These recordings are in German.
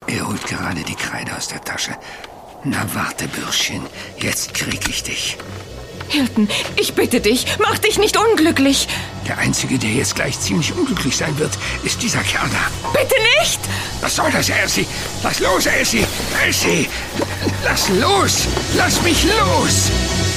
Er holt gerade die Kreide aus der Tasche. Na warte, Bürschchen, jetzt krieg ich dich. Hilton, ich bitte dich, mach dich nicht unglücklich. Der Einzige, der jetzt gleich ziemlich unglücklich sein wird, ist dieser Kerl da. Bitte nicht! Was soll das, Elsie? Lass los, Elsie! Elsie! Lass los! Lass mich los!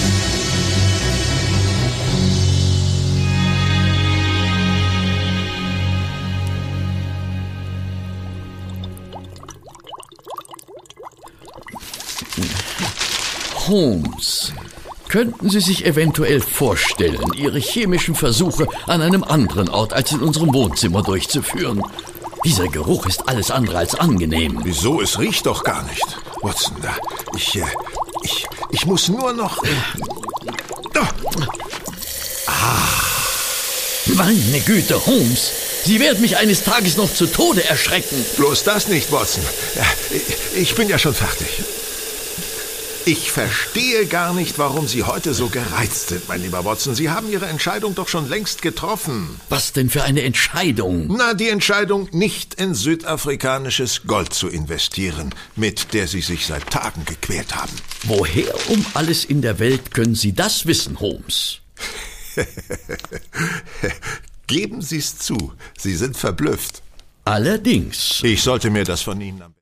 Holmes, könnten Sie sich eventuell vorstellen, Ihre chemischen Versuche an einem anderen Ort als in unserem Wohnzimmer durchzuführen? Dieser Geruch ist alles andere als angenehm. Wieso? Es riecht doch gar nicht. Watson, da. Ich muss nur noch... Meine Güte, Holmes, Sie werden mich eines Tages noch zu Tode erschrecken. Bloß das nicht, Watson. Ja, ich bin ja schon fertig. Ich verstehe gar nicht, warum Sie heute so gereizt sind, mein lieber Watson. Sie haben Ihre Entscheidung doch schon längst getroffen. Was denn für eine Entscheidung? Na, die Entscheidung, nicht in südafrikanisches Gold zu investieren, mit der Sie sich seit Tagen gequält haben. Woher um alles in der Welt können Sie das wissen, Holmes? Geben Sie es zu, Sie sind verblüfft. Allerdings. Ich sollte mir das von Ihnen...